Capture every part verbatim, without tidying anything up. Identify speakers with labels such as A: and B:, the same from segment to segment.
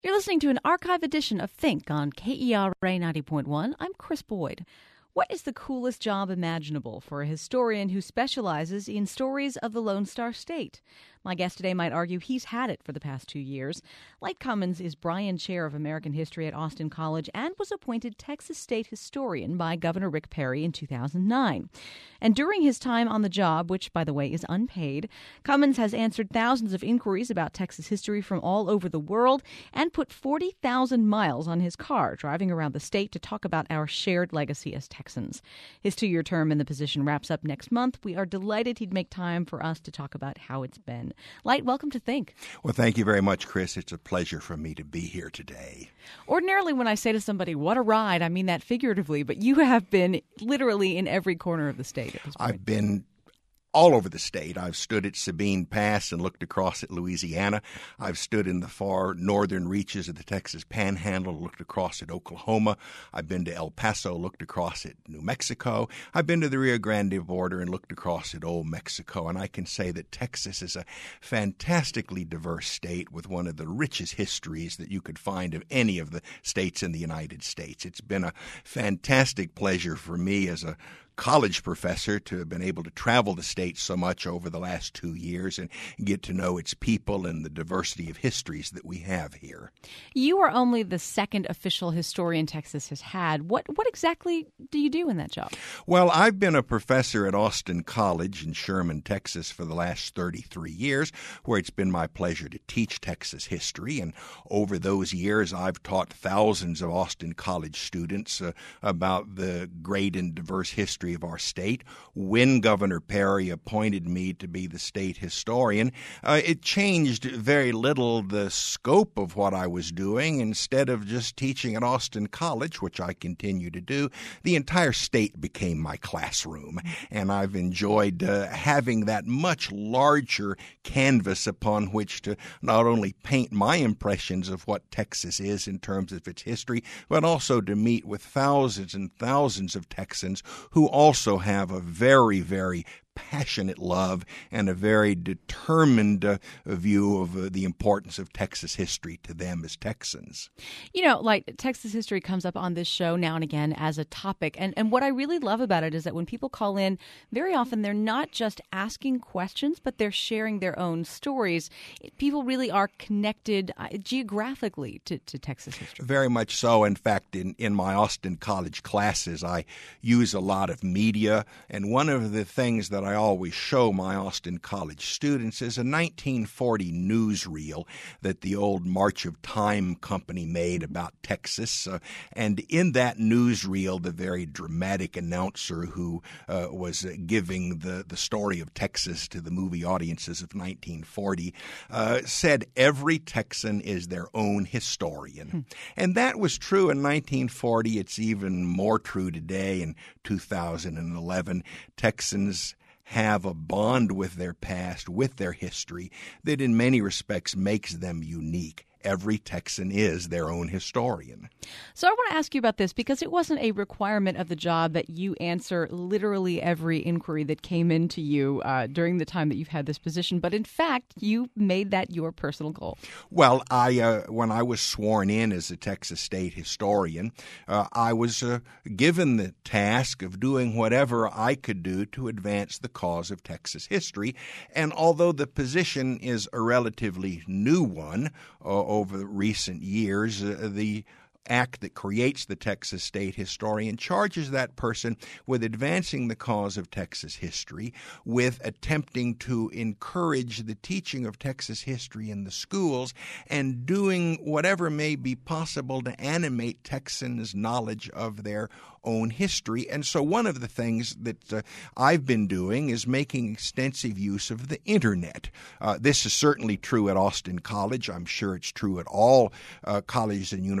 A: You're listening to an archive edition of Think on K E R A ninety point one. I'm Chris Boyd. What is the coolest job imaginable for a historian who specializes in stories of the Lone Star State? My guest today might argue he's had it for the past two years. Light Cummins is Bryan Chair of American History at Austin College and was appointed Texas State Historian by Governor Rick Perry in two thousand nine. And during his time on the job, which, by the way, is unpaid, Cummins has answered thousands of inquiries about Texas history from all over the world and put forty thousand miles on his car, driving around the state to talk about our shared legacy as Texans. His two-year term in the position wraps up next month. We are delighted he'd make time for us to talk about how it's been. Light, welcome to Think.
B: Well, thank you very much, Chris. It's a pleasure for me to be here today.
A: Ordinarily, when I say to somebody, what a ride, I mean that figuratively, but you have been literally in every corner of the state at this point.
B: I've been all over the state. I've stood at Sabine Pass and looked across at Louisiana. I've stood in the far northern reaches of the Texas Panhandle, looked across at Oklahoma. I've been to El Paso, looked across at New Mexico. I've been to the Rio Grande border and looked across at Old Mexico. And I can say that Texas is a fantastically diverse state with one of the richest histories that you could find of any of the states in the United States. It's been a fantastic pleasure for me as a college professor to have been able to travel the state so much over the last two years and get to know its people and the diversity of histories that we have here.
A: You are only the second official historian Texas has had. What what exactly do you do in that job?
B: Well, I've been a professor at Austin College in Sherman, Texas for the last thirty-three years, where it's been my pleasure to teach Texas history. And over those years, I've taught thousands of Austin College students uh, about the great and diverse history of our state. When Governor Perry appointed me to be the state historian, uh, it changed very little the scope of what I was doing. Instead of just teaching at Austin College, which I continue to do, the entire state became my classroom. And I've enjoyed uh, having that much larger canvas upon which to not only paint my impressions of what Texas is in terms of its history, but also to meet with thousands and thousands of Texans who also have a very, very passionate love and a very determined uh, view of uh, the importance of Texas history to them as Texans.
A: You know, like Texas history comes up on this show now and again as a topic. And, and what I really love about it is that when people call in, very often they're not just asking questions, but they're sharing their own stories. People really are connected uh, geographically to, to Texas history.
B: Very much so. In fact, in, in my Austin College classes, I use a lot of media. And one of the things that I always show my Austin College students is a nineteen forty newsreel that the old March of Time company made about Texas. Uh, and in that newsreel, the very dramatic announcer who uh, was uh, giving the, the story of Texas to the movie audiences of nineteen forty uh, said every Texan is their own historian. Hmm. And that was true in nineteen forty. It's even more true today in two thousand eleven. Texans have a bond with their past, with their history, that in many respects makes them unique. Every Texan is their own historian.
A: So I want to ask you about this because it wasn't a requirement of the job that you answer literally every inquiry that came into you uh, during the time that you've had this position. But in fact, you made that your personal goal.
B: Well, I uh, when I was sworn in as a Texas State historian, uh, I was uh, given the task of doing whatever I could do to advance the cause of Texas history. And although the position is a relatively new one, uh, over recent years, uh, the act that creates the Texas State Historian charges that person with advancing the cause of Texas history, with attempting to encourage the teaching of Texas history in the schools, and doing whatever may be possible to animate Texans' knowledge of their own history. And so one of the things that uh, I've been doing is making extensive use of the Internet. Uh, this is certainly true at Austin College. I'm sure it's true at all uh, colleges and universities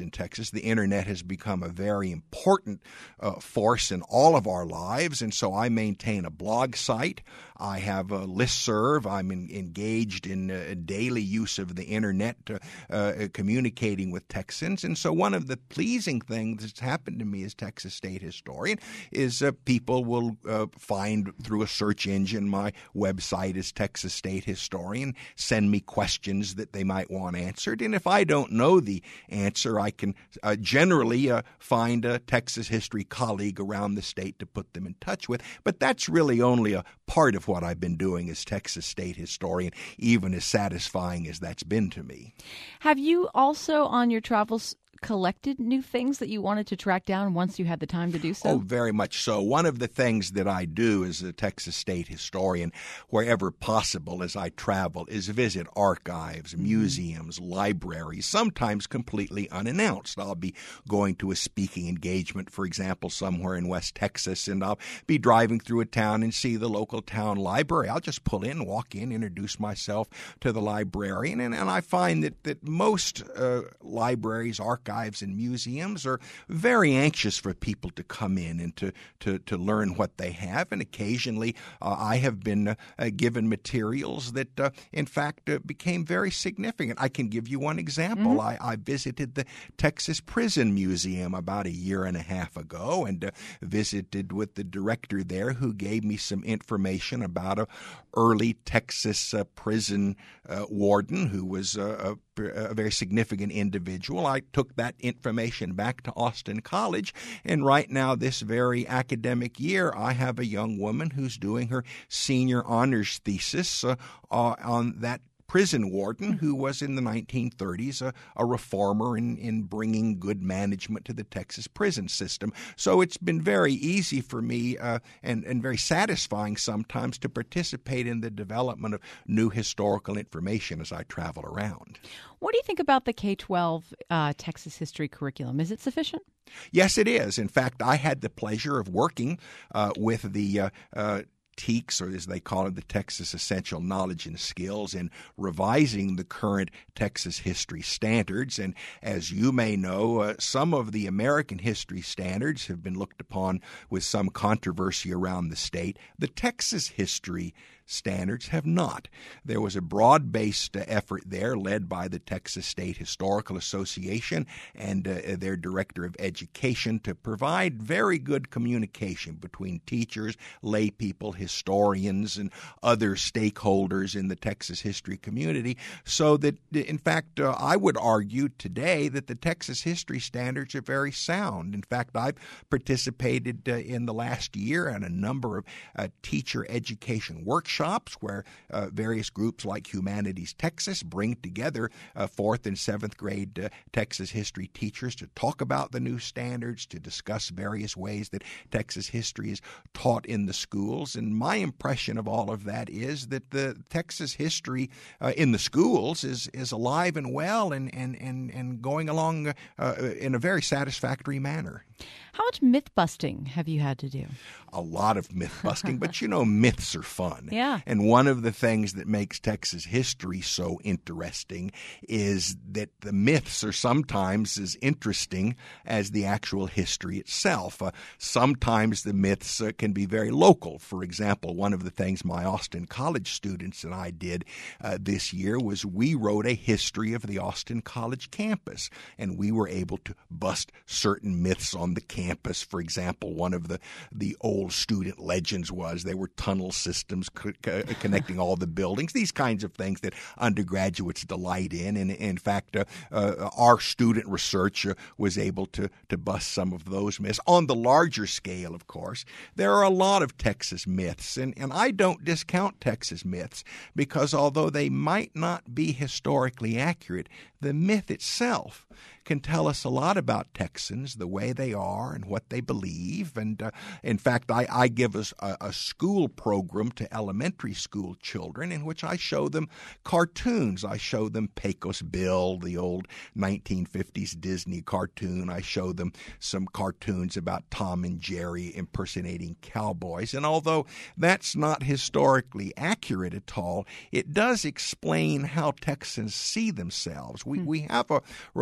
B: in Texas. The Internet has become a very important uh, force in all of our lives, and so I maintain a blog site. I have a listserv. I'm in, engaged in uh, daily use of the Internet, uh, uh, communicating with Texans. And so one of the pleasing things that's happened to me as Texas State historian is uh, people will uh, find through a search engine my website is Texas State Historian, send me questions that they might want answered. And if I don't know the answer, I can uh, generally uh, find a Texas history colleague around the state to put them in touch with. But that's really only a part of what I've been doing as Texas State historian, even as satisfying as that's been to me.
A: Have you also, on your travels, collected new things that you wanted to track down once you had the time to do so?
B: Oh, very much so. One of the things that I do as a Texas State historian, wherever possible as I travel, is visit archives, museums, libraries, sometimes completely unannounced. I'll be going to a speaking engagement, for example, somewhere in West Texas, and I'll be driving through a town and see the local town library. I'll just pull in, walk in, introduce myself to the librarian, and, and I find that, that most uh, libraries, archives, and museums are very anxious for people to come in and to, to, to learn what they have. And occasionally uh, I have been uh, given materials that, uh, in fact, uh, became very significant. I can give you one example. Mm-hmm. I, I visited the Texas Prison Museum about a year and a half ago and uh, visited with the director there, who gave me some information about a early Texas uh, prison uh, warden who was uh, a, a very significant individual. I took that information back to Austin College, and right now, this very academic year, I have a young woman who's doing her senior honors thesis uh, uh, on that prison warden who was in the nineteen thirties a, a reformer in, in bringing good management to the Texas prison system. So it's been very easy for me uh, and, and very satisfying sometimes to participate in the development of new historical information as I travel around.
A: What do you think about the K twelve uh, Texas history curriculum? Is it sufficient?
B: Yes, it is. In fact, I had the pleasure of working uh, with the uh, uh, T E A Ks, or as they call it, the Texas Essential Knowledge and Skills, in revising the current Texas history standards. And as you may know, uh, some of the American history standards have been looked upon with some controversy around the state. The Texas history standards have not. There was a broad-based uh, effort there led by the Texas State Historical Association and uh, their Director of Education to provide very good communication between teachers, lay people, historians, and other stakeholders in the Texas history community, so that, in fact, uh, I would argue today that the Texas history standards are very sound. In fact, I've participated uh, in the last year in a number of uh, teacher education workshops where uh, various groups like Humanities Texas bring together uh, fourth and seventh grade uh, Texas history teachers to talk about the new standards, to discuss various ways that Texas history is taught in the schools. And my impression of all of that is that the Texas history uh, in the schools is is alive and well and and and, and going along uh, in a very satisfactory manner.
A: How much myth-busting have you had to do?
B: A lot of myth-busting, but you know, myths are fun.
A: Yeah.
B: And one of the things that makes Texas history so interesting is that the myths are sometimes as interesting as the actual history itself. Uh, sometimes the myths uh, can be very local. For example, one of the things my Austin College students and I did uh, this year was we wrote a history of the Austin College campus, and we were able to bust certain myths on the campus. For example, one of the, the old student legends was there were tunnel systems co- co- connecting all the buildings, these kinds of things that undergraduates delight in. And in fact, uh, uh, our student research uh, was able to, to bust some of those myths. On the larger scale, of course, there are a lot of Texas myths, and, and I don't discount Texas myths because although they might not be historically accurate, the myth itself can tell us a lot about Texans, the way they are and what they believe. And uh, in fact, I, I give us a, a school program to elementary school children in which I show them cartoons. I show them Pecos Bill, the old nineteen fifties Disney cartoon. I show them some cartoons about Tom and Jerry impersonating cowboys. And although that's not historically accurate at all, it does explain how Texans see themselves. We, mm. we have a relationship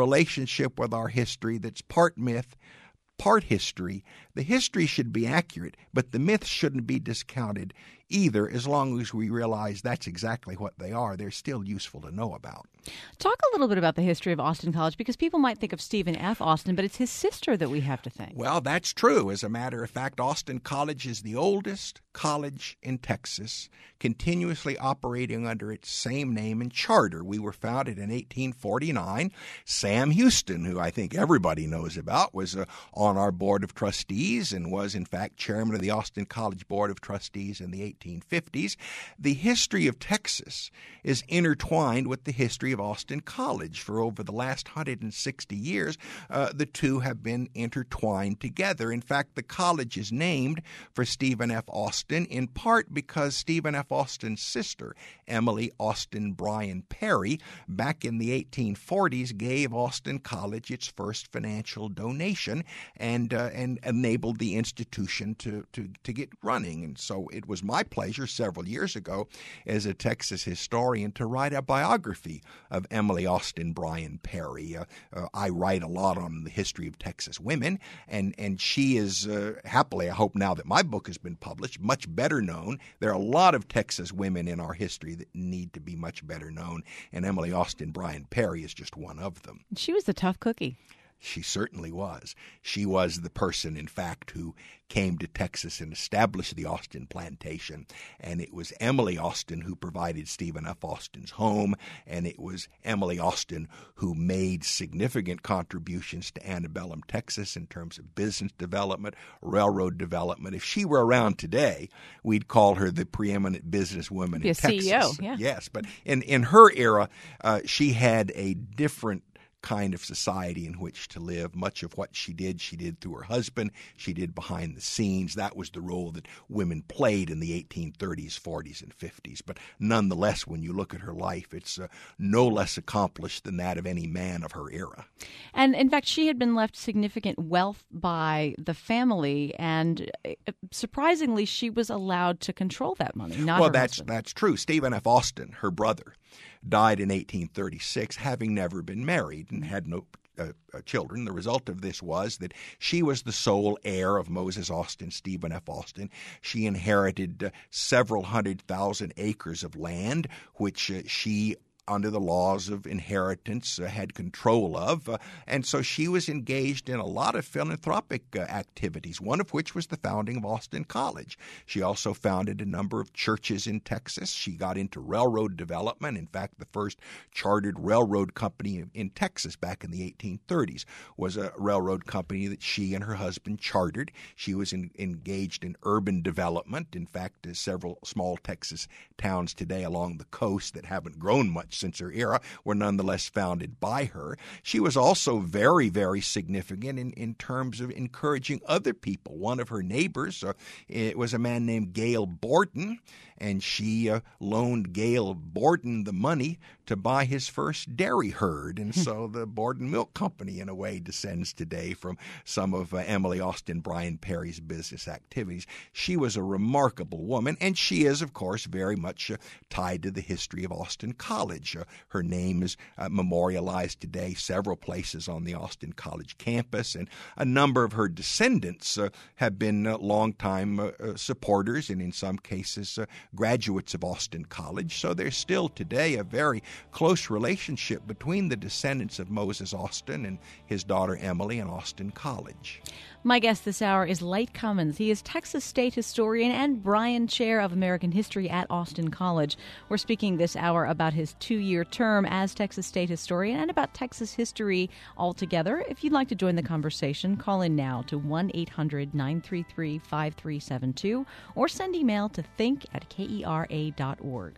B: relationship with our history that's part myth, part history. The history should be accurate, but the myths shouldn't be discounted either, as long as we realize that's exactly what they are. They're still useful to know about.
A: Talk a little bit about the history of Austin College, because people might think of Stephen F. Austin, but it's his sister that we have to thank.
B: Well, that's true. As a matter of fact, Austin College is the oldest college in Texas, continuously operating under its same name and charter. We were founded in eighteen forty-nine. Sam Houston, who I think everybody knows about, was uh, on our board of trustees and was, in fact, chairman of the Austin College Board of Trustees in the eighteen fifties. The history of Texas is intertwined with the history of Austin College. For over the last one hundred sixty years, uh, the two have been intertwined together. In fact, the college is named for Stephen F. Austin, in part because Stephen F. Austin's sister, Emily Austin Bryan Perry, back in the eighteen forties, gave Austin College its first financial donation and uh, and enabled the institution to, to, to get running. And so it was my pleasure several years ago as a Texas historian to write a biography of Emily Austin Bryan Perry. Uh, uh, I write a lot on the history of Texas women, and, and she is uh, happily, I hope now that my book has been published, much better known. There are a lot of Texas women in our history that need to be much better known, and Emily Austin Bryan Perry is just one of them.
A: She was a tough cookie.
B: She certainly was. She was the person, in fact, who came to Texas and established the Austin Plantation. And it was Emily Austin who provided Stephen F. Austin's home. And it was Emily Austin who made significant contributions to antebellum Texas in terms of business development, railroad development. If she were around today, we'd call her the preeminent businesswoman in
A: Be a
B: Texas.
A: C E O, yeah.
B: Yes, but in, in her era, uh, she had a different kind of society in which to live. Much of what she did, she did through her husband. She did behind the scenes. That was the role that women played in the eighteen thirties, forties, and fifties. But nonetheless, when you look at her life, it's uh, no less accomplished than that of any man of her era.
A: And in fact, she had been left significant wealth by the family, and surprisingly, she was allowed to control that money, not
B: well,
A: her
B: that's
A: husband.
B: that's true. Stephen F. Austin, her brother, died in eighteen thirty-six, having never been married and had no uh, uh, children. The result of this was that she was the sole heir of Moses Austin, Stephen F. Austin. She inherited uh, several hundred thousand acres of land, which uh, she under the laws of inheritance, uh, had control of. Uh, and so she was engaged in a lot of philanthropic uh, activities, one of which was the founding of Austin College. She also founded a number of churches in Texas. She got into railroad development. In fact, the first chartered railroad company in Texas back in the eighteen thirties was a railroad company that she and her husband chartered. She was in, engaged in urban development. In fact, uh, several small Texas towns today along the coast that haven't grown much since her era were nonetheless founded by her. She was also very, very significant in, in terms of encouraging other people. One of her neighbors uh, it was a man named Gale Borden, and she uh, loaned Gale Borden the money to buy his first dairy herd. And so the Borden Milk Company, in a way, descends today from some of uh, Emily Austin Bryan Perry's business activities. She was a remarkable woman, and she is, of course, very much uh, tied to the history of Austin College. Uh, her name is uh, memorialized today several places on the Austin College campus, and a number of her descendants uh, have been uh, longtime uh, uh, supporters and, in some cases, uh, graduates of Austin College. So there's still today a very close relationship between the descendants of Moses Austin and his daughter Emily and Austin College.
A: My guest this hour is Leight Cummins. He is Texas State Historian and Bryan Chair of American History at Austin College. We're speaking this hour about his two-year term as Texas State Historian and about Texas history altogether. If you'd like to join the conversation, call in now to one eight hundred nine three three five three seven two or send email to think at kera dot org.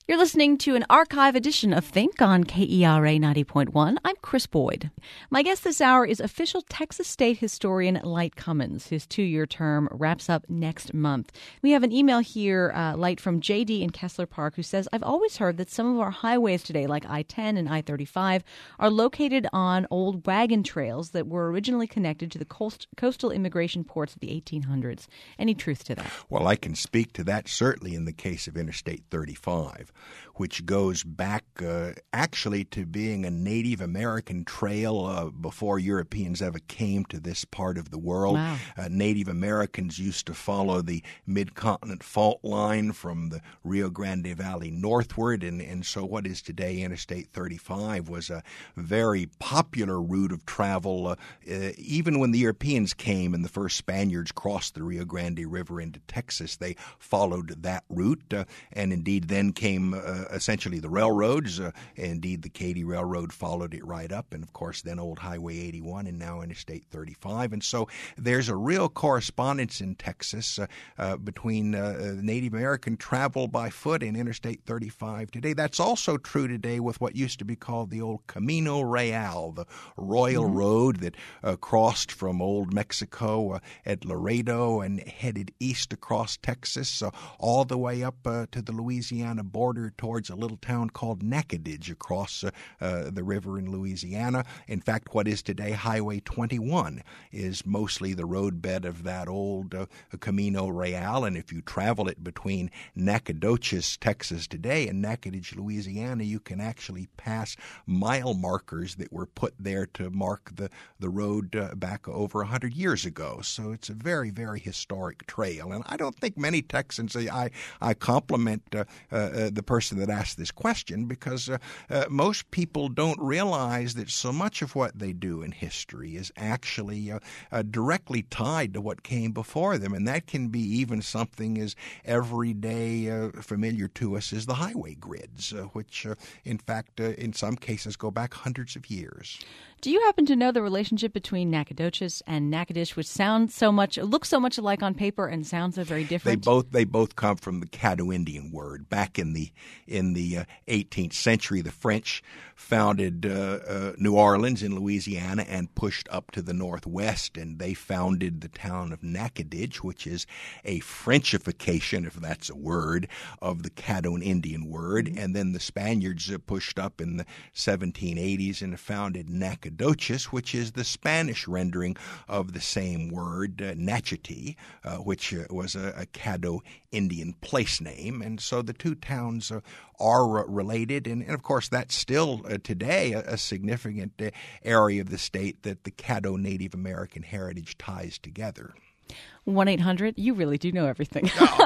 A: You're listening to an archive edition of Think on K E R A ninety point one. I'm Chris Boyd. My guest this hour is official Texas State historian Lyte Cummins. His two-year term wraps up next month. We have an email here, uh, Lyte, from J D in Kessler Park, who says, I've always heard that some of our highways today, like I ten and I thirty-five, are located on old wagon trails that were originally connected to the coast, coastal immigration ports of the eighteen hundreds. Any truth to that?
B: Well, I can speak to that certainly in the case of Interstate thirty-five, which goes back uh, actually to being a Native American trail uh, before Europeans ever came to this part of the world.
A: Wow.
B: Uh, Native Americans used to follow the mid-continent fault line from the Rio Grande Valley northward, and, and so what is today Interstate thirty-five was a very popular route of travel. Uh, uh, even when the Europeans came and the first Spaniards crossed the Rio Grande River into Texas, they followed that route, uh, and indeed then came uh, essentially the railroads. Uh, indeed, the Katy Railroad followed it right up, and of course then Old Highway eighty-one and now Interstate thirty-five. And so there's a real correspondence in Texas uh, uh, between uh, Native American travel by foot and Interstate thirty-five today. That's also true today with what used to be called the old Camino Real, the Royal mm-hmm. Road that uh, crossed from Old Mexico uh, at Laredo and headed east across Texas, uh, all the way up uh, to the Louisiana border towards a little town called Natchitoches across uh, uh, the river in Louisiana. In fact, what is today Highway twenty-one is mostly the roadbed of that old uh, Camino Real, and if you travel it between Nacogdoches, Texas today and Natchitoches, Louisiana, you can actually pass mile markers that were put there to mark the, the road uh, back over one hundred years ago. So it's a very, very historic trail, and I don't think many Texans, I, I compliment uh, uh, the person that asked this question, because uh, uh, most people don't realize that so much of what they do in history is actually uh, uh, directly tied to what came before them, and that can be even something as everyday uh, familiar to us as the highway grids, uh, which uh, in fact uh, in some cases go back hundreds of years.
A: Do you happen to know the relationship between Nacogdoches and Natchitoches, which sound so much, look so much alike on paper and sound so very different?
B: They both they both come from the Caddo Indian word. Back in the in the uh, eighteenth century, the French founded uh, uh, New Orleans in Louisiana and pushed up to the northwest, and they founded the town of Natchitoches, which is a Frenchification, if that's a word, of the Caddo Indian word. Mm-hmm. And then the Spaniards uh, pushed up in the seventeen eighties and founded Nacogdoches, which is the Spanish rendering of the same word, uh, Natchitoches, uh, which uh, was a, a Caddo Indian place name. And so the two towns uh, are uh, related, and, and of course that's still uh, today a, a significant uh, area of the state that the Caddo Native American heritage ties together.
A: one eight hundred, you really do know everything.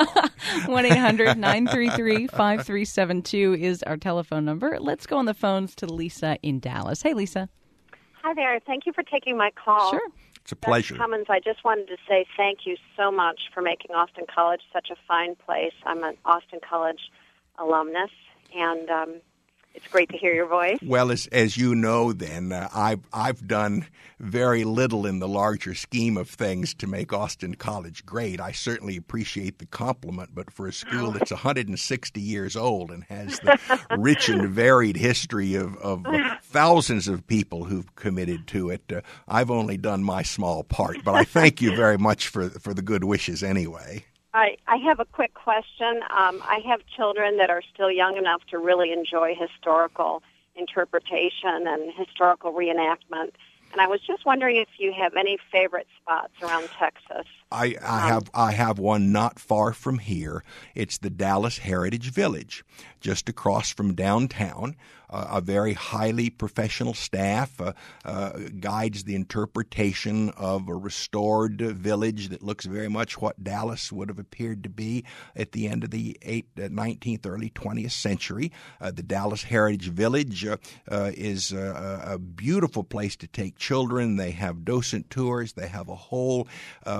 A: one eight hundred nine three three five three seven two is our telephone number. Let's go on the phones to Lisa in Dallas. Hey, Lisa.
C: Hi there. Thank you for taking my call.
A: Sure.
B: It's a pleasure.
C: Doctor Cummins, I just wanted to say thank you so much for making Austin College such a fine place. I'm an Austin College alumnus, and um, it's great to hear your voice.
B: Well, as as you know, then, uh, I've, I've done very little in the larger scheme of things to make Austin College great. I certainly appreciate the compliment, but for a school that's one hundred sixty years old and has the rich and varied history of, of uh, thousands of people who've committed to it, uh, I've only done my small part. But I thank you very much for, for the good wishes anyway.
C: I, I have a quick question. Um, I have children that are still young enough to really enjoy historical interpretation and historical reenactment. And I was just wondering if you have any favorite spots around Texas.
B: I, I have I have one not far from here. It's the Dallas Heritage Village, just across from downtown. Uh, a very highly professional staff uh, uh, guides the interpretation of a restored uh, village that looks very much what Dallas would have appeared to be at the end of the eight, uh, nineteenth, early twentieth century. Uh, the Dallas Heritage Village uh, uh, is uh, a beautiful place to take children. They have docent tours. They have a whole uh, program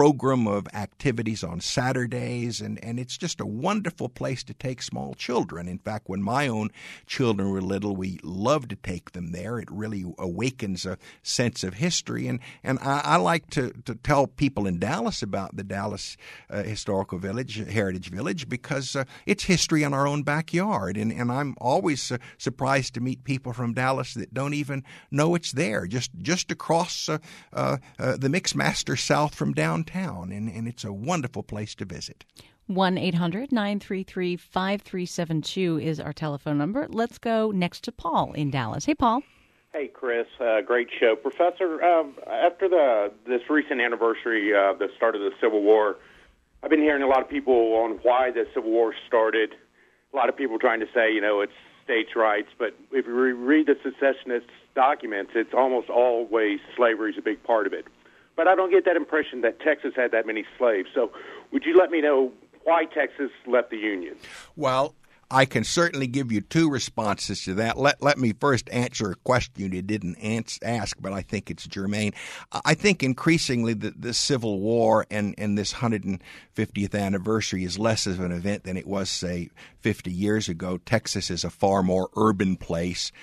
B: program of activities on Saturdays, and, and it's just a wonderful place to take small children. In fact, when my own children were little, we loved to take them there. It really awakens a sense of history, and, and I, I like to, to tell people in Dallas about the Dallas uh, Historical Village, Heritage Village, because uh, it's history in our own backyard, and, and I'm always uh, surprised to meet people from Dallas that don't even know it's there, just just across uh, uh, uh, the Mixmaster south from downtown, and, and it's a wonderful place to visit.
A: one eight hundred nine three three five three seven two is our telephone number. Let's go next to Paul in Dallas. Hey, Paul.
D: Hey, Chris. Uh, great show. Professor, um, after the this recent anniversary of the start of the Civil War, I've been hearing a lot of people on why the Civil War started. A lot of people trying to say, you know, it's states' rights, but if you read the secessionist documents, it's almost always slavery is a big part of it. But I don't get that impression that Texas had that many slaves. So would you let me know why Texas left the Union?
B: Well, I can certainly give you two responses to that. Let let me first answer a question you didn't ask, but I think it's germane. I think increasingly the, the Civil War and, and this one hundred fiftieth anniversary is less of an event than it was, say, fifty years ago. Texas is a far more urban place.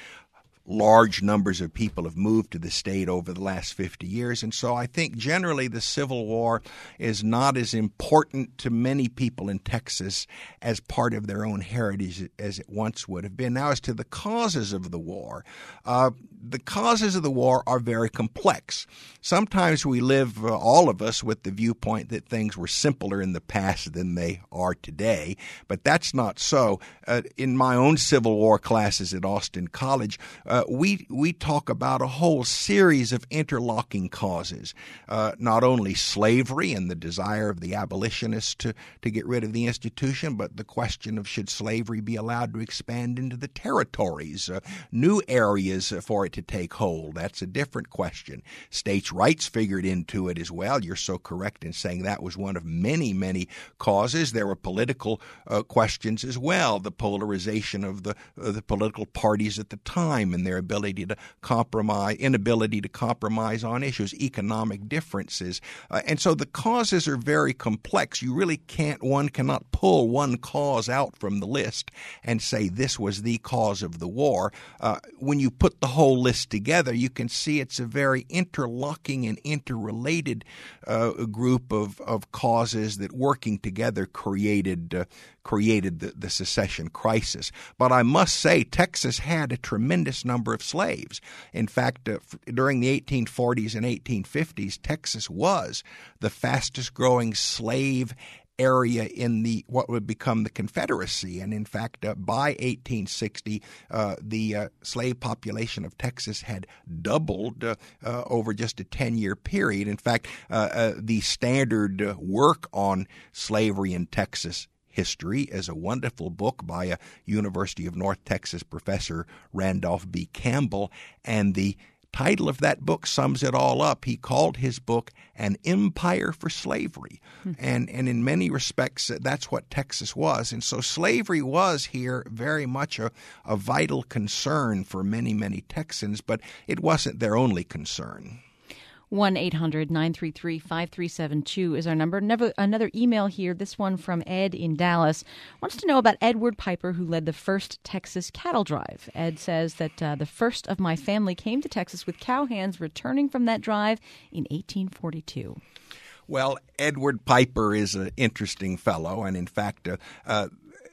B: Large numbers of people have moved to the state over the last fifty years, and so I think generally the Civil War is not as important to many people in Texas as part of their own heritage as it once would have been. Now, as to the causes of the war, uh, the causes of the war are very complex. Sometimes we live, uh, all of us, with the viewpoint that things were simpler in the past than they are today, but that's not so. Uh, in my own Civil War classes at Austin College, uh, we we talk about a whole series of interlocking causes, uh, not only slavery and the desire of the abolitionists to, to get rid of the institution, but the question of should slavery be allowed to expand into the territories, uh, new areas for it to take hold. That's a different question. States' rights figured into it as well. You're so correct in saying that was one of many, many causes. There were political uh, questions as well, the polarization of the uh, the political parties at the time and their ability to compromise, inability to compromise on issues, economic differences. Uh, and so the causes are very complex. You really can't, one cannot pull one cause out from the list and say this was the cause of the war. Uh, when you put the whole list together, you can see it's a very interlocking and interrelated uh, group of, of causes that working together created uh, created the, the secession crisis. But I must say Texas had a tremendous number of slaves. In fact, uh, f- during the eighteen forties and eighteen fifties, Texas was the fastest growing slave area in the what would become the Confederacy. And in fact, uh, by eighteen sixty, uh, the uh, slave population of Texas had doubled uh, uh, over just a ten-year period. In fact, uh, uh, the standard uh, work on slavery in Texas history is a wonderful book by a University of North Texas professor, Randolph B. Campbell, and the title of that book sums it all up. He called his book An Empire for Slavery. Hmm. And, and in many respects, that's what Texas was. And so slavery was here very much a, a vital concern for many, many Texans, but it wasn't their only concern.
A: one eight hundred nine three three five three seven two is our number. Never, another email here, this one from Ed in Dallas, wants to know about Edward Piper, who led the first Texas cattle drive. Ed says that uh, the first of my family came to Texas with cowhands returning from that drive in eighteen forty-two.
B: Well, Edward Piper is an interesting fellow, and in fact, uh, uh,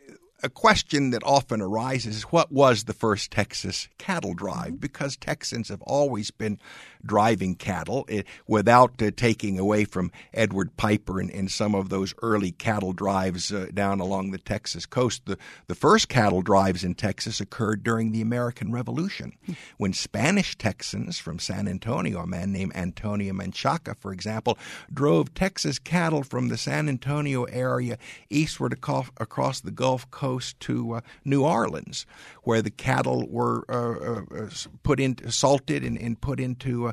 B: a question that often arises is what was the first Texas cattle drive? Because Texans have always been driving cattle it, without uh, taking away from Edward Piper and, and some of those early cattle drives uh, down along the Texas coast. The, the first cattle drives in Texas occurred during the American Revolution when Spanish Texans from San Antonio, a man named Antonio Menchaca, for example, drove Texas cattle from the San Antonio area eastward across, across the Gulf Coast to uh, New Orleans, where the cattle were uh, uh, put in, salted and, and put into uh,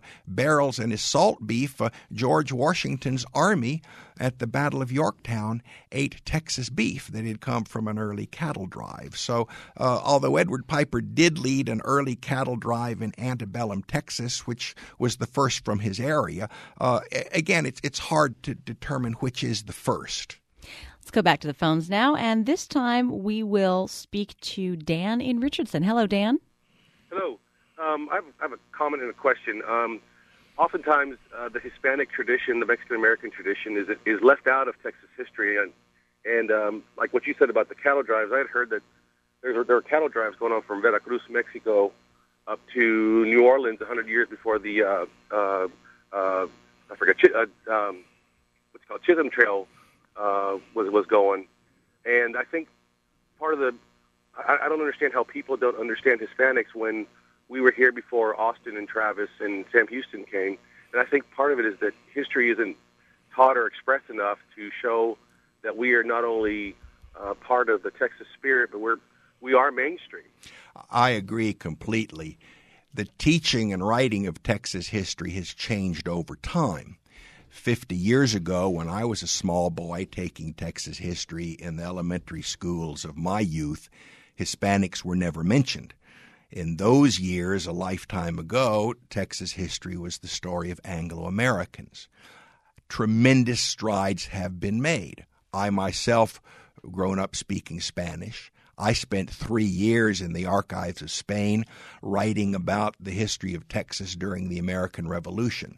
B: barrels and his salt beef, uh, George Washington's army at the Battle of Yorktown ate Texas beef that had come from an early cattle drive. So uh, although Edward Piper did lead an early cattle drive in antebellum Texas, which was the first from his area, uh, again, it's, it's hard to determine which is the first.
A: Let's go back to the phones now, and this time we will speak to Dan in Richardson. Hello, Dan.
E: Hello. Um, I, have, I have a comment and a question. Um, oftentimes, uh, the Hispanic tradition, the Mexican-American tradition, is is left out of Texas history. And, and um, like what you said about the cattle drives, I had heard that there, there were cattle drives going on from Veracruz, Mexico, up to New Orleans one hundred years before the, uh, uh, uh, I forget, uh, um, what's it called, Chisholm Trail uh, was, was going. And I think part of the, I, I don't understand how people don't understand Hispanics when we were here before Austin and Travis and Sam Houston came. And I think part of it is that history isn't taught or expressed enough to show that we are not only uh, part of the Texas spirit, but we're, we are mainstream.
B: I agree completely. The teaching and writing of Texas history has changed over time. Fifty years ago, when I was a small boy taking Texas history in the elementary schools of my youth, Hispanics were never mentioned. In those years, a lifetime ago, Texas history was the story of Anglo-Americans. Tremendous strides have been made. I myself, grown up speaking Spanish, I spent three years in the archives of Spain writing about the history of Texas during the American Revolution.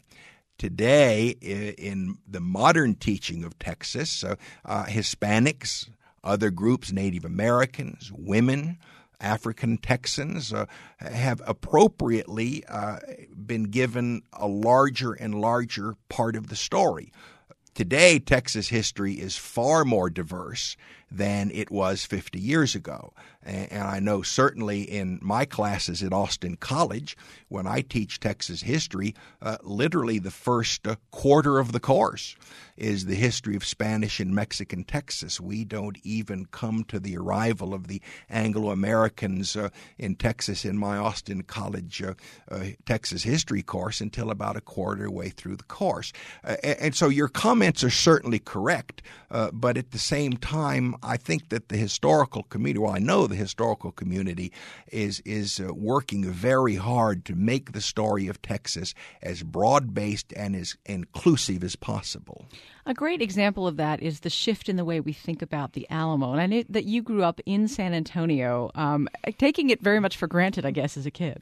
B: Today, in the modern teaching of Texas, uh, uh, Hispanics, other groups, Native Americans, women, African Texans, uh, have appropriately uh, been given a larger and larger part of the story. Today, Texas history is far more diverse than it was fifty years ago. And I know certainly in my classes at Austin College, when I teach Texas history, uh, literally the first uh, quarter of the course is the history of Spanish and Mexican Texas. We don't even come to the arrival of the Anglo-Americans uh, in Texas in my Austin College uh, uh, Texas history course until about a quarter way through the course. Uh, and so your comments are certainly correct, uh, but at the same time, I think that the historical community, well, I know the historical community is is uh, working very hard to make the story of Texas as broad-based and as inclusive as possible.
A: A great example of that is the shift in the way we think about the Alamo. And I know that you grew up in San Antonio, um, taking it very much for granted, I guess, as a kid.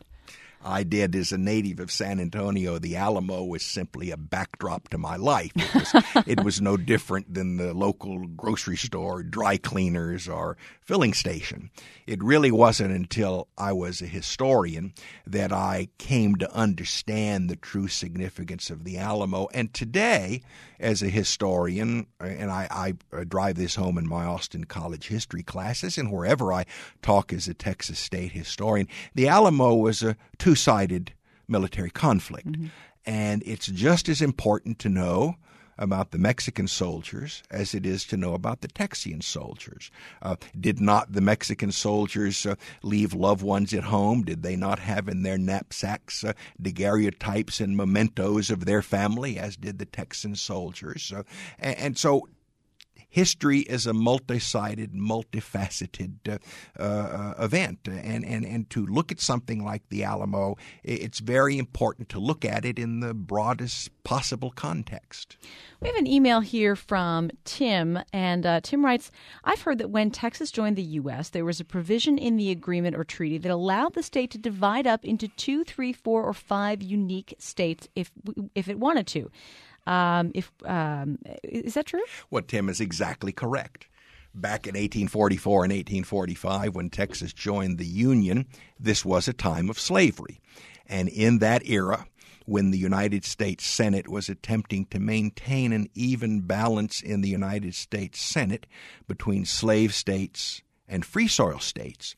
B: I did. As a native of San Antonio, the Alamo was simply a backdrop to my life. It was, it was no different than the local grocery store, dry cleaners, or filling station. It really wasn't until I was a historian that I came to understand the true significance of the Alamo. And today, as a historian, and I, I drive this home in my Austin College history classes and wherever I talk as a Texas state historian, the Alamo was a two-sided military conflict. Mm-hmm. And it's just as important to know about the Mexican soldiers as it is to know about the Texian soldiers. Uh, did not the Mexican soldiers uh, leave loved ones at home? Did they not have in their knapsacks uh, daguerreotypes and mementos of their family, as did the Texan soldiers? Uh, and, and so history is a multi-sided, multifaceted uh, uh, event. And, and, and to look at something like the Alamo, it's very important to look at it in the broadest possible context.
A: We have an email here from Tim, and uh, Tim writes, I've heard that when Texas joined the U S, there was a provision in the agreement or treaty that allowed the state to divide up into two, three, four, or five unique states if if it wanted to. Um, if um, is that true?
B: Well, Tim is exactly correct. Back in eighteen forty-four and eighteen forty-five, when Texas joined the Union, this was a time of slavery. And in that era, when the United States Senate was attempting to maintain an even balance in the United States Senate between slave states and free soil states,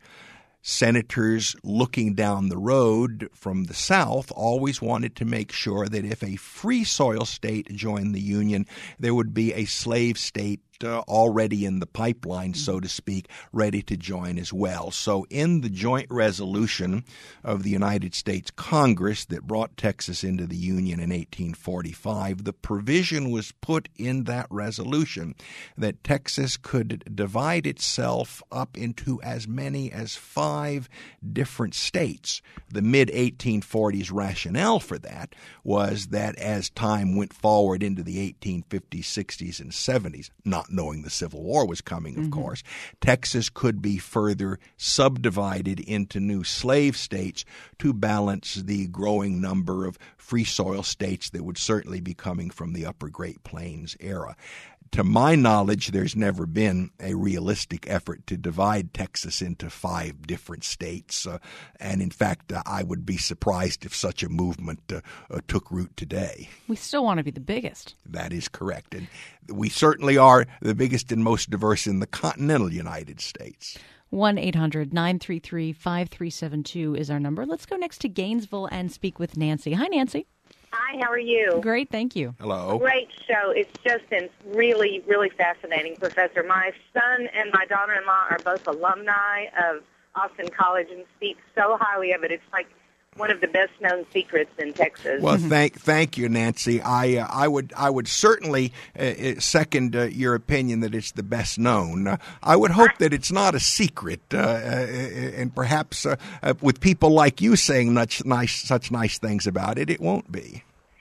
B: senators looking down the road from the South always wanted to make sure that if a free soil state joined the Union, there would be a slave state uh, already in the pipeline, so to speak, ready to join as well. So in the joint resolution of the United States Congress that brought Texas into the Union in eighteen forty-five, the provision was put in that resolution that Texas could divide itself up into as many as five different states. The mid eighteen forties rationale for that was that as time went forward into the eighteen fifties, sixties, and seventies, not knowing the Civil War was coming, of mm-hmm. course, Texas could be further subdivided into new slave states to balance the growing number of free soil states that would certainly be coming from the Upper Great Plains era. To my knowledge, there's never been a realistic effort to divide Texas into five different states. Uh, and in fact, uh, I would be surprised if such a movement uh, uh, took root today.
A: We still want to be the biggest.
B: That is correct. And we certainly are the biggest and most diverse in the continental United States.
A: one eight hundred nine three three five three seven two is our number. Let's go next to Gainesville and speak with Nancy. Hi, Nancy.
F: Hi, how are you?
A: Great, thank you.
B: Hello.
F: Great show. It's just been really, really fascinating, Professor. My son and my daughter-in-law are both alumni of Austin College and speak so highly of it. It's like one of the best-known secrets in Texas.
B: Well, thank thank you, Nancy. I uh, I would I would certainly uh, second uh, your opinion that it's the best known. Uh, I would hope that it's not a secret, uh, uh, and perhaps uh, uh, with people like you saying such nice such nice things about it, it won't be.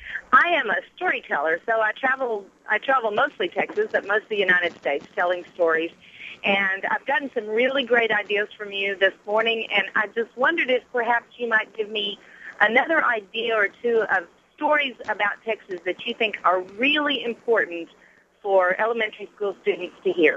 F: I am a storyteller, so I travel I travel mostly Texas, but most of the United States, telling stories. And I've gotten some really great ideas from you this morning, and I just wondered if perhaps you might give me another idea or two of stories about Texas that you think are really important for elementary school students to hear.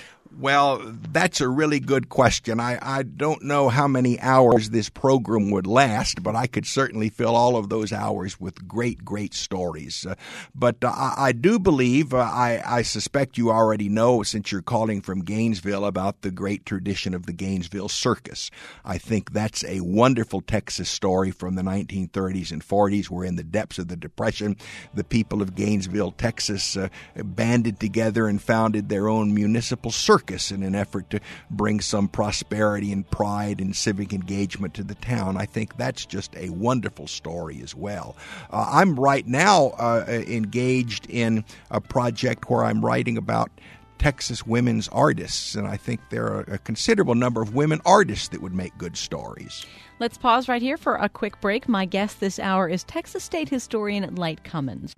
B: Well, that's a really good question. I, I don't know how many hours this program would last, but I could certainly fill all of those hours with great, great stories. Uh, but uh, I, I do believe, uh, I, I suspect you already know, since you're calling from Gainesville, about the great tradition of the Gainesville Circus. I think that's a wonderful Texas story from the nineteen thirties and forties, where in the depths of the Depression, the people of Gainesville, Texas, uh, banded together and founded their own municipal circus in an effort to bring some prosperity and pride and civic engagement to the town. I think that's just a wonderful story as well. Uh, I'm right now uh, engaged in a project where I'm writing about Texas women's artists, and I think there are a considerable number of women artists that would make good stories.
A: Let's pause right here for a quick break. My guest this hour is Texas State historian Light Cummins.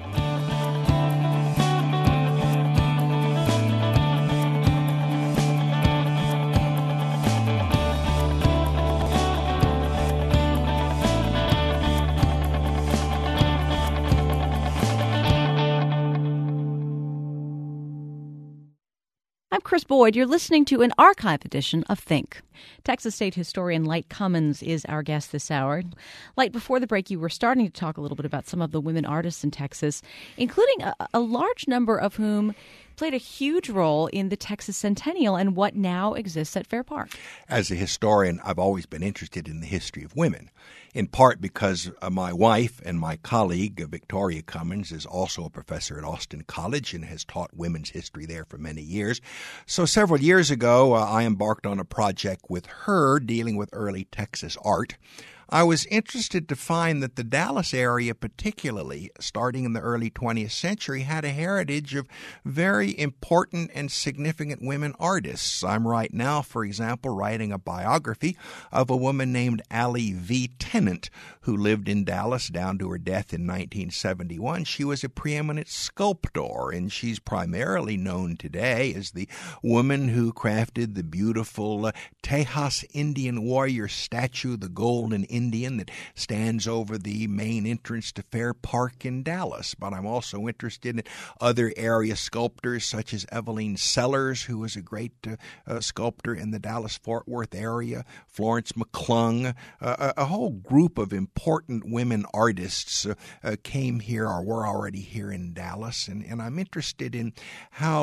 A: I'm Chris Boyd. You're listening to an archive edition of Think. Texas State historian Light Cummins is our guest this hour. Light, before the break, you were starting to talk a little bit about some of the women artists in Texas, including a, a large number of whom played a huge role in the Texas Centennial and what now exists at Fair Park.
B: As a historian, I've always been interested in the history of women, in part because uh, my wife and my colleague, uh, Victoria Cummins, is also a professor at Austin College and has taught women's history there for many years. So several years ago, uh, I embarked on a project with her dealing with early Texas art. I was interested to find that the Dallas area, particularly starting in the early twentieth century, had a heritage of very important and significant women artists. I'm right now, for example, writing a biography of a woman named Allie V. Tennant, who lived in Dallas down to her death in nineteen seventy-one. She was a preeminent sculptor, and she's primarily known today as the woman who crafted the beautiful uh, Tejas Indian warrior statue, the Golden Indian, that stands over the main entrance to Fair Park in Dallas. But I'm also interested in other area sculptors such as Eveline Sellers, who was a great uh, uh, sculptor in the Dallas-Fort Worth area, Florence McClung, uh, a, a whole group of important women artists uh, uh, came here or were already here in Dallas. And, and I'm interested in how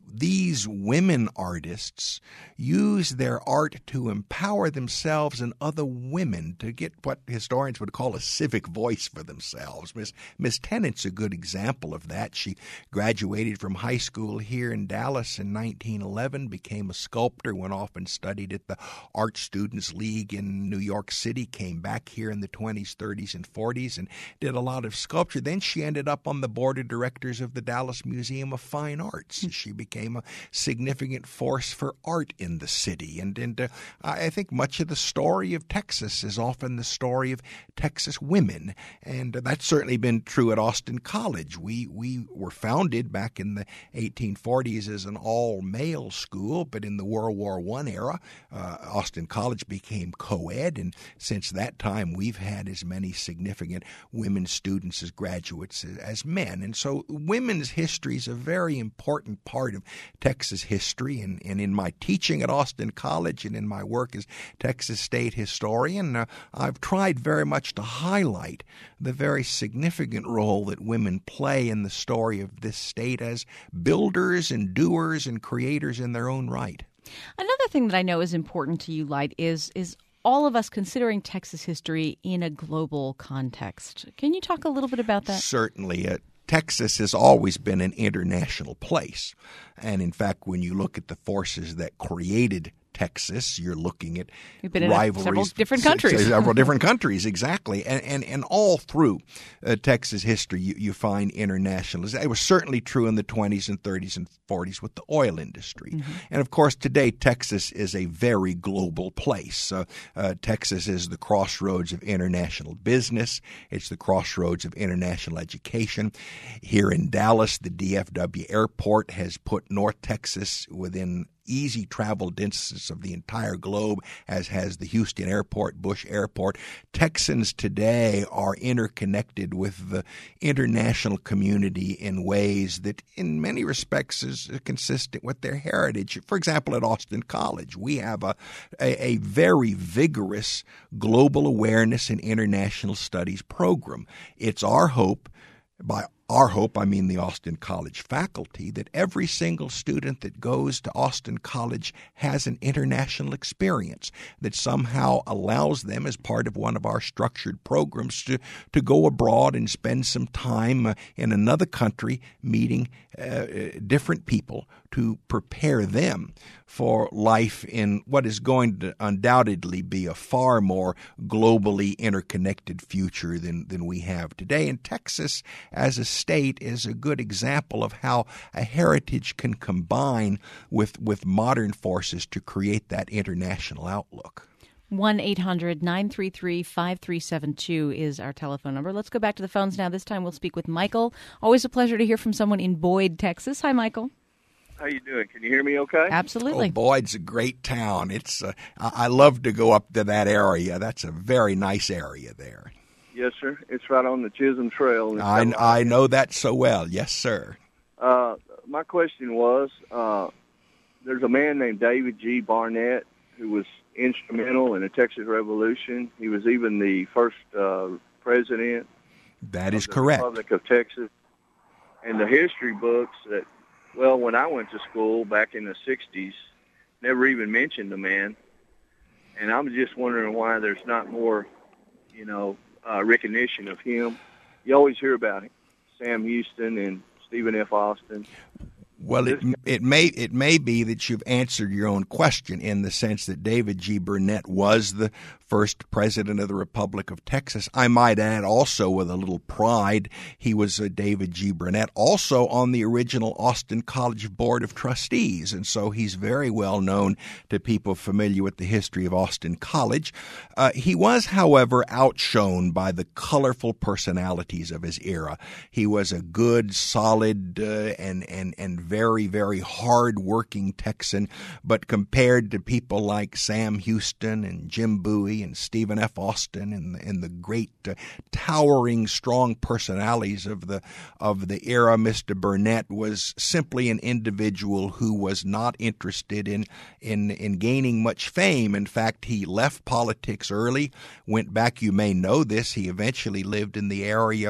B: these women artists use their art to empower themselves and other women to get what historians would call a civic voice for themselves. Miss Miss Tennant's a good example of that. She graduated from high school here in Dallas in nineteen eleven, became a sculptor, went off and studied at the Art Students League in New York City, came back here in the twenties, thirties, and forties, and did a lot of sculpture. Then she ended up on the board of directors of the Dallas Museum of Fine Arts. She became a significant force for art in the city. And, and uh, I think much of the story of Texas is often the story of Texas women. And uh, that's certainly been true at Austin College. We, we were founded back in the eighteen forties as an all-male school, but in the World War One era, uh, Austin College became co-ed. And since that time, we've had as many significant women students as graduates as, as men. And so women's history is a very important part of Texas history, and, and in my teaching at Austin College and in my work as Texas State historian, uh, I've tried very much to highlight the very significant role that women play in the story of this state as builders and doers and creators in their own right.
A: Another thing that I know is important to you, Light, is is all of us considering Texas history in a global context. Can you talk a little bit about that?
B: Certainly. Uh, Texas has always been an international place. And in fact, when you look at the forces that created Texas, you're looking at
A: We've been
B: rivalries.
A: In several different countries.
B: Several different countries, exactly. And and, and all through uh, Texas history, you, you find internationalism. It was certainly true in the twenties and thirties and forties with the oil industry. Mm-hmm. And of course, today, Texas is a very global place. Uh, uh, Texas is the crossroads of international business. It's the crossroads of international education. Here in Dallas, the D F W airport has put North Texas within easy travel distance of the entire globe, as has the Houston Airport, Bush Airport. Texans today are interconnected with the international community in ways that in many respects is consistent with their heritage. For example, at Austin College, we have a, a, a very vigorous global awareness and international studies program. It's our hope, by Our hope, I mean the Austin College faculty, that every single student that goes to Austin College has an international experience that somehow allows them, as part of one of our structured programs, to, to go abroad and spend some time uh, in another country meeting uh, different people to prepare them for life in what is going to undoubtedly be a far more globally interconnected future than, than we have today. And Texas, as a state, is a good example of how a heritage can combine with, with modern forces to create that international outlook.
A: one eight hundred nine three three five three seven two is our telephone number. Let's go back to the phones now. This time we'll speak with Michael. Always a pleasure to hear from someone in Boyd, Texas. Hi, Michael.
E: How you doing? Can you hear me okay?
A: Absolutely.
B: Oh, Boyd's a great town. It's uh, I love to go up to that area. That's a very nice area there.
E: Yes, sir. It's right on the Chisholm Trail.
B: I, I know that so well. Yes, sir.
E: Uh, my question was, uh, there's a man named David G. Barnett who was instrumental in the Texas Revolution. He was even the first uh, president.
B: That is
E: of the
B: correct.
E: Republic of Texas. And the history books that, well, when I went to school back in the sixties, never even mentioned the man. And I'm just wondering why there's not more, you know, uh, recognition of him. You always hear about him, Sam Houston and Stephen F. Austin.
B: Well, it it may it may be that you've answered your own question in the sense that David G. Burnett was the first president of the Republic of Texas. I might add also with a little pride, he was a David G. Burnett, also on the original Austin College Board of Trustees, and so he's very well known to people familiar with the history of Austin College. Uh, he was, however, outshone by the colorful personalities of his era. He was a good, solid, uh, and and and very, very hard-working Texan, but compared to people like Sam Houston and Jim Bowie and Stephen F. Austin and, and the great uh, towering, strong personalities of the of the era, Mister Burnett was simply an individual who was not interested in, in, in gaining much fame. In fact, he left politics early, went back, you may know this, he eventually lived in the area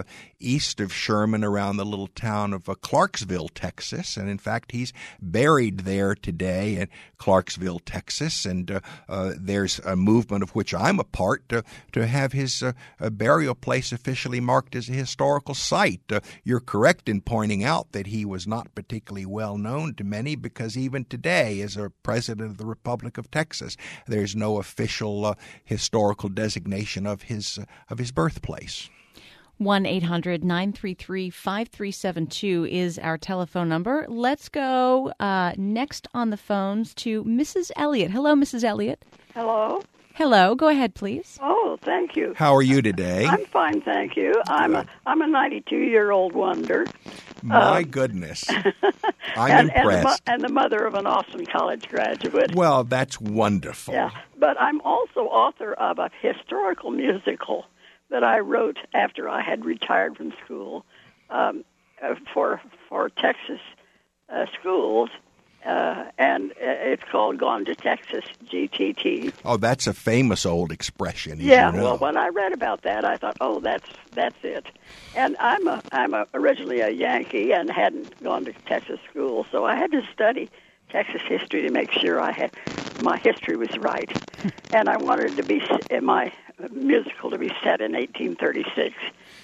B: east of Sherman around the little town of uh, Clarksville, Texas. And in fact, he's buried there today in Clarksville, Texas. And uh, uh, there's a movement of which I'm a part to, to have his uh, uh, burial place officially marked as a historical site. Uh, you're correct in pointing out that he was not particularly well known to many, because even today, as a president of the Republic of Texas, there's no official uh, historical designation of his uh, of his birthplace.
A: one eight hundred nine three three five three seven two is our telephone number. Let's go uh, next on the phones to Missus Elliott. Hello, Missus Elliott.
G: Hello.
A: Hello. Go ahead, please.
G: Oh, thank you.
B: How are you today?
G: I'm fine, thank you. I'm a I'm a ninety-two-year-old wonder.
B: My
G: uh,
B: goodness. I'm
G: and,
B: impressed.
G: And the, and the mother of an Austin College graduate.
B: Well, that's wonderful.
G: Yeah, but I'm also author of a historical musical that I wrote after I had retired from school um, uh, for for Texas uh, schools. Uh, and it's called Gone to Texas, G T T.
B: Oh, that's a famous old expression.
G: Yeah,
B: you know.
G: well, when I read about that, I thought, oh, that's that's it. And I'm a I'm a, originally a Yankee and hadn't gone to Texas school, so I had to study Texas history to make sure I had my history was right. And I wanted to be my musical to be set in eighteen thirty-six,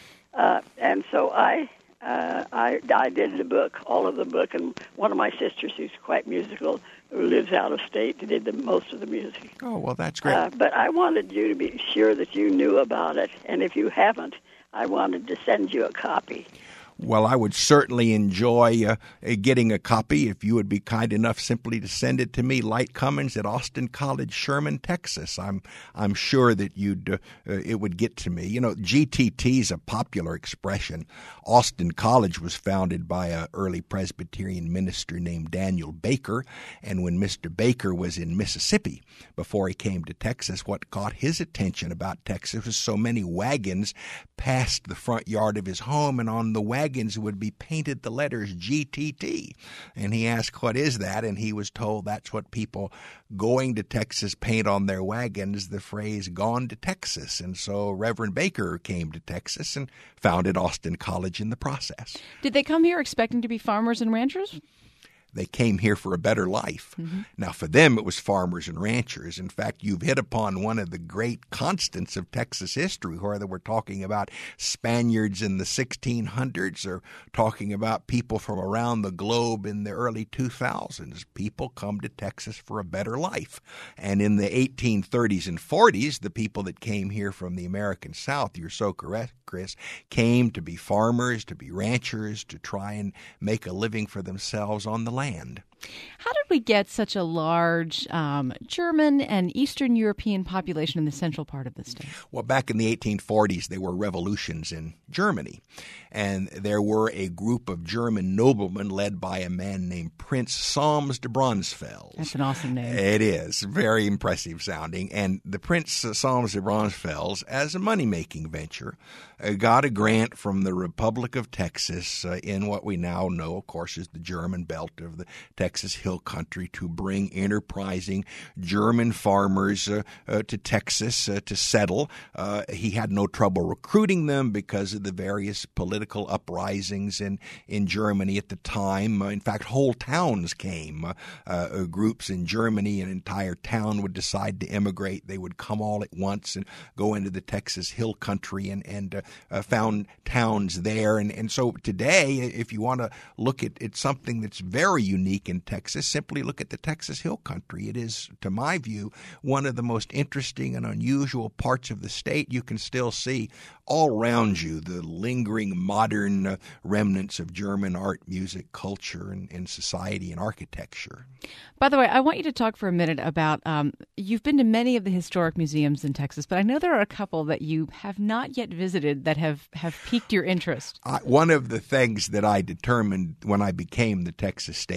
G: uh, and so I. Uh, I, I did the book, all of the book, and one of my sisters, who's quite musical, who lives out of state, did the most of the music.
B: Oh, well, that's great.
G: Uh, but I wanted you to be sure that you knew about it, and if you haven't, I wanted to send you a copy.
B: Well, I would certainly enjoy uh, getting a copy if you would be kind enough simply to send it to me, Light Cummins at Austin College, Sherman, Texas. I'm I'm sure that you'd uh, uh, it would get to me. You know, G T T is a popular expression. Austin College was founded by an early Presbyterian minister named Daniel Baker, and when Mister Baker was in Mississippi before he came to Texas, what caught his attention about Texas was so many wagons passed the front yard of his home, and on the wagon would be painted the letters G T T. And he asked, what is that? And he was told that's what people going to Texas paint on their wagons, the phrase gone to Texas. And so Reverend Baker came to Texas and founded Austin College in the process.
A: Did they come here expecting to be farmers and ranchers?
B: They came here for a better life. Mm-hmm. Now, for them, it was farmers and ranchers. In fact, you've hit upon one of the great constants of Texas history, whether we're talking about Spaniards in the sixteen hundreds or talking about people from around the globe in the early two thousands. People come to Texas for a better life. And in the eighteen thirties and forties, the people that came here from the American South, you're so correct, Chris, came to be farmers, to be ranchers, to try and make a living for themselves on the land.
A: How did we get such a large um, German and Eastern European population in the central part of the state?
B: Well, back in the eighteen forties, there were revolutions in Germany, and there were a group of German noblemen led by a man named Prince Solms de Braunfels.
A: That's an awesome name.
B: It is. Very impressive sounding. And the Prince Solms de Braunfels, as a money-making venture, uh, got a grant from the Republic of Texas uh, in what we now know, of course, is the German belt of the Texas Hill Country, to bring enterprising German farmers uh, uh, to Texas uh, to settle. Uh, he had no trouble recruiting them because of the various political uprisings in, in Germany at the time. Uh, in fact, whole towns came. Uh, uh, groups in Germany, an entire town would decide to immigrate. They would come all at once and go into the Texas Hill Country and, and uh, uh, found towns there. And, and so today, if you want to look at, at something that's very unique in Texas, simply look at the Texas Hill Country. It is, to my view, one of the most interesting and unusual parts of the state. You can still see all around you the lingering modern uh, remnants of German art, music, culture, and, and society and architecture.
A: By the way, I want you to talk for a minute about, um, you've been to many of the historic museums in Texas, but I know there are a couple that you have not yet visited that have, have piqued your interest.
B: Uh, one of the things that I determined when I became the Texas State Historian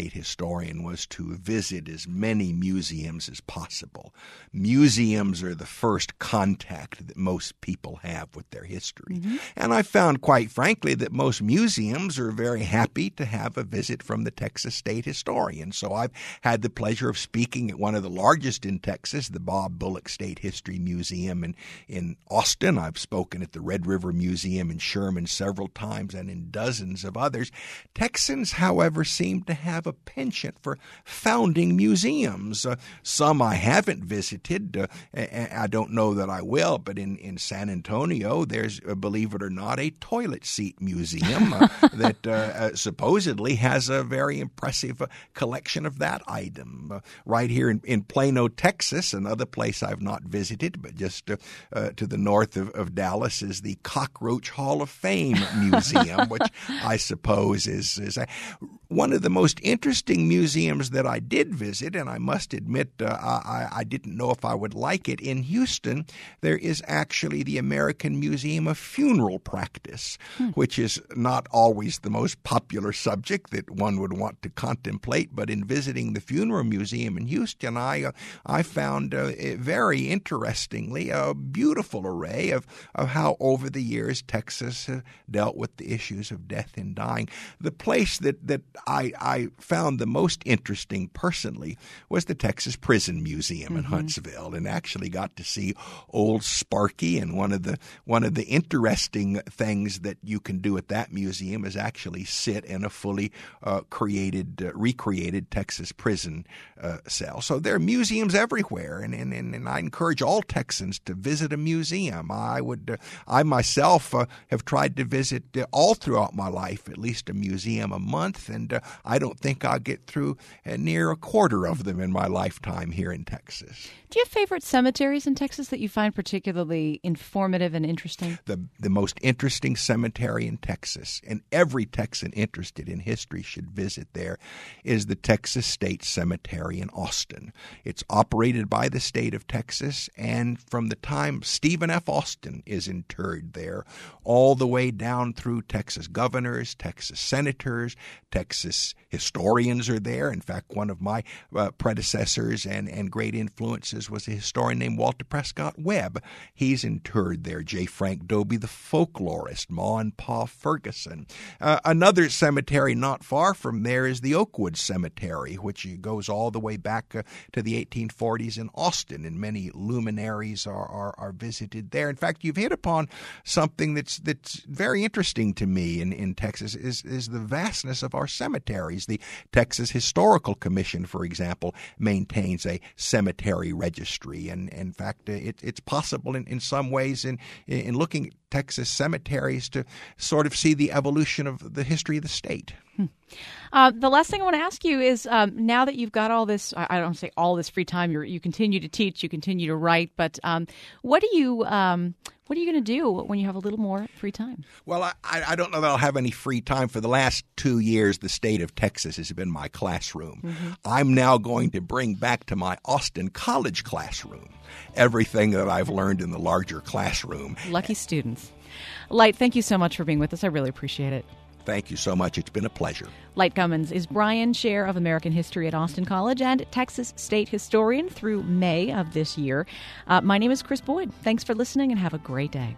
B: historian was to visit as many museums as possible. Museums are the first contact that most people have with their history. Mm-hmm. And I found, quite frankly, that most museums are very happy to have a visit from the Texas State Historian. So I've had the pleasure of speaking at one of the largest in Texas, the Bob Bullock State History Museum in, in Austin. I've spoken at the Red River Museum in Sherman several times and in dozens of others. Texans, however, seem to have a penchant for founding museums. Uh, some I haven't visited. Uh, I don't know that I will, but in, in San Antonio, there's, uh, believe it or not, a toilet seat museum uh, that uh, uh, supposedly has a very impressive uh, collection of that item. Uh, right here in, in Plano, Texas, another place I've not visited, but just uh, uh, to the north of, of Dallas is the Cockroach Hall of Fame Museum, which I suppose is, is a, one of the most interesting museums that I did visit, and I must admit uh, I, I didn't know if I would like it. In Houston, there is actually the American Museum of Funeral Practice, hmm. which is not always the most popular subject that one would want to contemplate, but in visiting the Funeral Museum in Houston, I uh, I found uh, very interestingly a beautiful array of, of how over the years Texas uh, dealt with the issues of death and dying. The place that, that I, I found the most interesting personally was the Texas Prison Museum mm-hmm. in Huntsville, and actually got to see old Sparky. And one of the one of the interesting things that you can do at that museum is actually sit in a fully uh, created, uh, recreated Texas prison uh, cell. So there are museums everywhere, and, and, and I encourage all Texans to visit a museum. I would, uh, I myself uh, have tried to visit uh, all throughout my life at least a museum a month, and uh, I don't think I'll get through uh, near a quarter of them in my lifetime here in Texas.
A: Do you have favorite cemeteries in Texas that you find particularly informative and interesting?
B: The the most interesting cemetery in Texas, and every Texan interested in history should visit there, is the Texas State Cemetery in Austin. It's operated by the state of Texas, and from the time Stephen F. Austin is interred there, all the way down through Texas governors, Texas senators, Texas historians are there. In fact, one of my uh, predecessors and, and great influences was a historian named Walter Prescott Webb. He's interred there. J. Frank Dobie, the folklorist, Ma and Pa Ferguson. Uh, another cemetery not far from there is the Oakwood Cemetery, which goes all the way back uh, to the eighteen forties in Austin, and many luminaries are, are, are visited there. In fact, you've hit upon something that's that's very interesting to me in, in Texas, is, is the vastness of our cemeteries. The Texas Historical Commission, for example, maintains a cemetery registry, and in fact, it, it's possible in, in some ways in, in looking at Texas cemeteries to sort of see the evolution of the history of the state.
A: Hmm. Uh, the last thing I want to ask you is, um, now that you've got all this, I don't say all this free time, you're, you continue to teach, you continue to write, but um, what do you, um, what are you going to do when you have a little more free time?
B: Well, I, I don't know that I'll have any free time. For the last two years, the state of Texas has been my classroom. Mm-hmm. I'm now going to bring back to my Austin College classroom everything that I've learned in the larger classroom.
A: Lucky students. Light, thank you so much for being with us. I really appreciate it.
B: Thank you so much. It's been a pleasure.
A: Light Gummins is Bryan Chair of American History at Austin College and Texas State Historian through May of this year. Uh, my name is Chris Boyd. Thanks for listening and have a great day.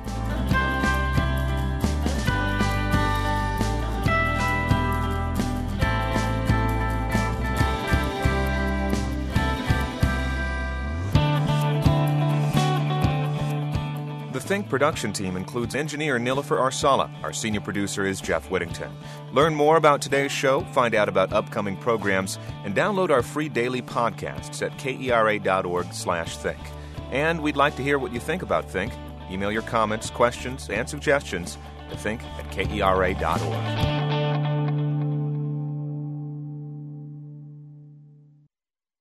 H: The Think production team includes engineer Nilofer Arsala. Our senior producer is Jeff Whittington. Learn more about today's show, find out about upcoming programs, and download our free daily podcasts at kera.org slash think. And we'd like to hear what you think about Think. Email your comments, questions, and suggestions to think at kera dot org.